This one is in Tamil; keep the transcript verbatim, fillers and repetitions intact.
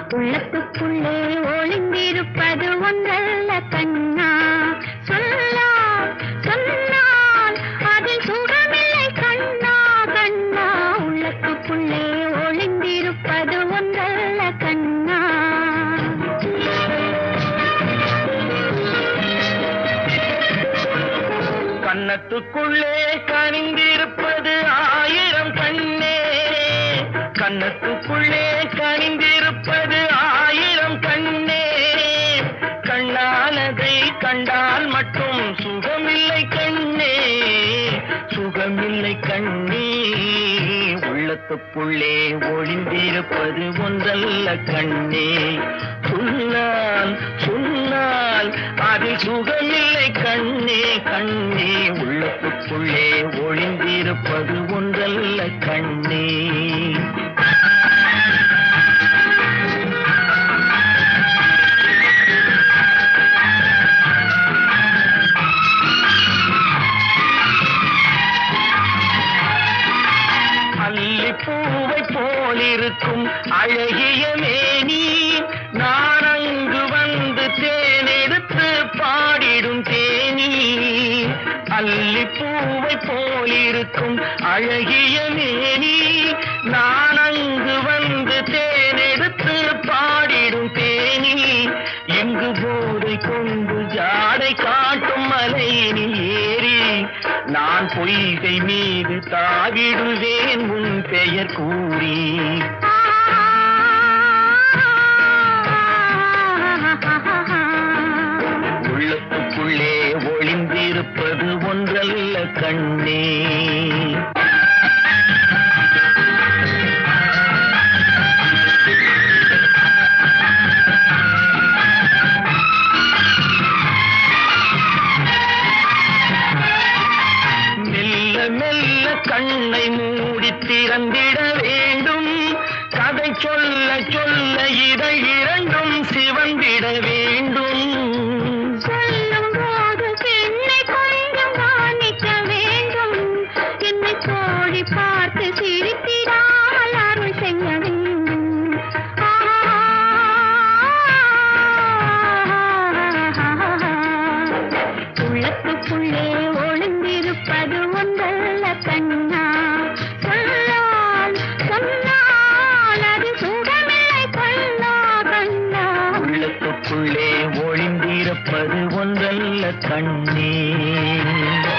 உள்ளத்துக்குள்ளே ஒளிந்திருப்பது ஒன்றல்ல கண்ணா. சொல்லால் சொன்னால் அதில் சுகமில்லை கண்ணா கண்ணா. உள்ளத்துக்குள்ளே ஒளிந்திருப்பது ஒன்றல்ல கண்ணா. கண்ணத்துக்குள்ளே கனிந்திருப்பது ஆயிரம் கண்ணே. கண்ணத்துக்குள்ளே கனிந்திருப்பது ஆயிரம் கண்ணே. கண்ணானதை கண்டால் மட்டும் சுகமில்லை கண்ணே, சுகமில்லை கண்ணே. உள்ளத்துக்குள்ளே ஒளிந்திருப்பது ஒன்றல்ல கண்ணே. சொன்னால் சொன்னால் அதில் சுகமில்லை கண்ணே கண்ணே. உள்ளத்துக்குள்ளே ஒளிந்திருப்பது ஒன்றல்ல கண்ணே. பூவை போலிருக்கும் அழகிய மேனி, நான் அங்கு வந்து தேனெடுத்து பாடிடும் தேனி. அல்லி பூவை போலிருக்கும் அழகிய மேனி, நான் அங்கு வந்து தேனெடுத்து பாடிடும் தேனி. எங்கு போதை கொண்டு ஜாடை காட்டும் மலையினில் ஏறி நான் பொய்கை மீது தாவிடுவேன் உன் பெயர் கூறி. உள்ளத்துக்குள்ளே ஒளிந்திருப்பது ஒன்றல்ல கண்ணே. மெல்ல கண்ணை மூடி திறந்திட வேண்டும். கதை சொல்ல சொல்ல இதழ் இரண்டும் சிவந்திட வேண்டும். சொல்லும் போது பெண்ணை கொஞ்சம் கவனிக்க வேண்டும். என்னை தோழி பார்த்து சிரித்திடாமல் அருள் செய்ய வேண்டும். உள்ளத்துக்குள்ளே ஒளிந்திருப்பது ஒன்றல்ல கண்ணா. சொல்லால் சொன்னால் அது சுகமில்லை கண்ணா கண்ணா. உள்ளத்துக்குள்ளே ஒளிந்திருப்பது ஒன்றல்ல கண்ணே.